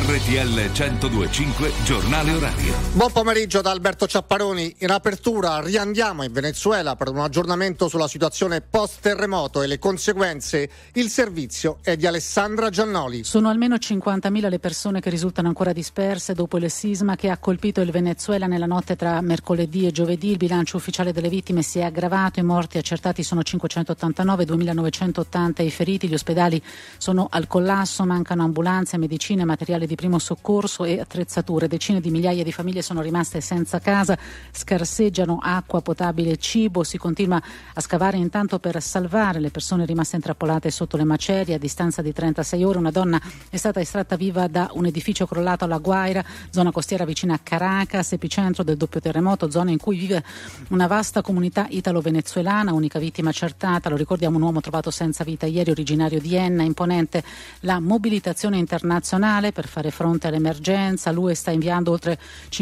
RTL 102.5 Giornale Orario. Buon pomeriggio da Alberto Ciapparoni. In apertura riandiamo in Venezuela per un aggiornamento sulla situazione post-terremoto e le conseguenze. Il servizio è di Alessandra Giannoli. Sono almeno 50.000 le persone che risultano ancora disperse dopo il sisma che ha colpito il Venezuela nella notte tra mercoledì e giovedì. Il bilancio ufficiale delle vittime si è aggravato, i morti accertati sono 589, 2.980 i feriti, gli ospedali sono al collasso, mancano ambulanze, medicine, materiale di primo soccorso e attrezzature. Decine di migliaia di famiglie sono rimaste senza casa, scarseggiano acqua potabile e cibo, si continua a scavare intanto per salvare le persone rimaste intrappolate sotto le macerie. A distanza di 36 ore una donna è stata estratta viva da un edificio crollato alla Guaira, zona costiera vicina a Caracas, epicentro del doppio terremoto, zona in cui vive una vasta comunità italo-venezuelana, unica vittima accertata, lo ricordiamo, un uomo trovato senza vita ieri, originario di Enna. Imponente la mobilitazione internazionale per fare fronte all'emergenza. L'UE sta inviando oltre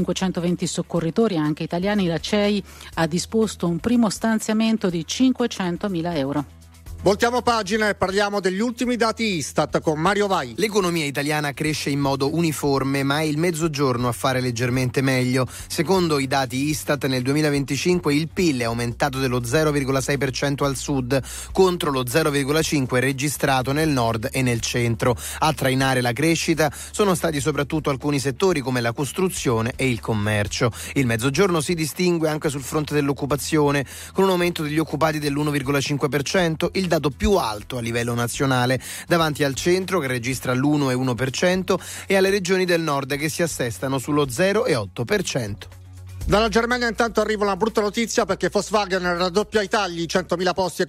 520 soccorritori, anche italiani. La CEI ha disposto un primo stanziamento di 500.000 euro. Voltiamo pagina e parliamo degli ultimi dati Istat con Mario Vai. L'economia italiana cresce in modo uniforme, ma è il Mezzogiorno a fare leggermente meglio. Secondo i dati Istat, nel 2025 il PIL è aumentato dello 0,6% al sud, contro lo 0,5% registrato nel nord e nel centro. A trainare la crescita sono stati soprattutto alcuni settori come la costruzione e il commercio. Il Mezzogiorno si distingue anche sul fronte dell'occupazione, con un aumento degli occupati dell'1,5%, il dato più alto a livello nazionale, davanti al centro che registra l'1,1% e alle regioni del nord che si assestano sullo 0,8%. Dalla Germania intanto arriva una brutta notizia, perché Volkswagen raddoppia i tagli, 100.000 posti e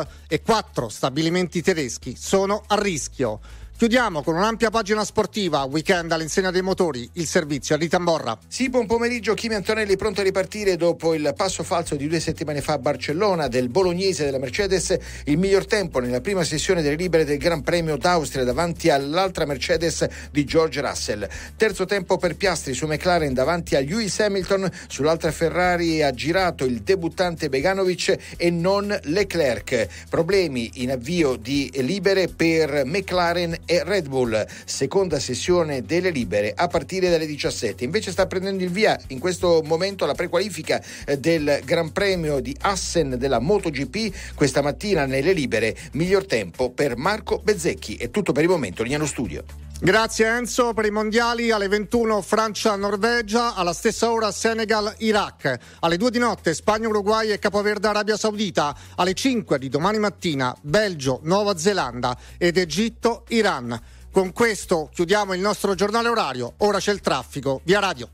4.004 stabilimenti tedeschi sono a rischio. Chiudiamo con un'ampia pagina sportiva, weekend all'insegna dei motori, il servizio a Rita Tamborra. Sì, buon pomeriggio, Kimi Antonelli pronto a ripartire dopo il passo falso di 2 settimane fa a Barcellona del bolognese della Mercedes, il miglior tempo nella prima sessione delle libere del Gran Premio d'Austria davanti all'altra Mercedes di George Russell. Terzo tempo per Piastri su McLaren davanti a Lewis Hamilton, sull'altra Ferrari ha girato il debuttante Beganovic e non Leclerc. Problemi in avvio di libere per McLaren e Red Bull, seconda sessione delle libere a partire dalle 17. Invece sta prendendo il via in questo momento la prequalifica del Gran Premio di Assen della MotoGP. Questa mattina nelle libere miglior tempo per Marco Bezzecchi. È tutto per il momento, Lignano Studio. Grazie Enzo. Per i mondiali alle 21 Francia-Norvegia, alla stessa ora Senegal-Iraq, alle 2 di notte Spagna-Uruguay e Capo Verde-Arabia Saudita, alle 5 di domani mattina Belgio-Nuova Zelanda ed Egitto-Iran. Con questo chiudiamo il nostro giornale orario. Ora c'è il traffico. Via Radio.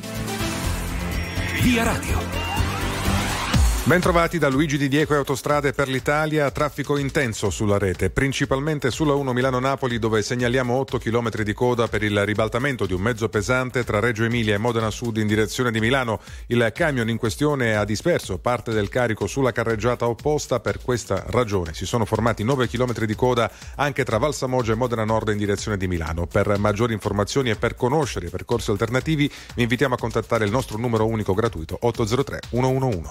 Via Radio. Bentrovati da Luigi Di Diego e Autostrade per l'Italia. Traffico intenso sulla rete, principalmente sulla 1 Milano-Napoli, dove segnaliamo 8 km di coda per il ribaltamento di un mezzo pesante tra Reggio Emilia e Modena Sud in direzione di Milano. Il camion in questione ha disperso parte del carico sulla carreggiata opposta. Per questa ragione si sono formati 9 km di coda anche tra Valsamoggia e Modena Nord in direzione di Milano. Per maggiori informazioni e per conoscere i percorsi alternativi vi invitiamo a contattare il nostro numero unico gratuito 803 111.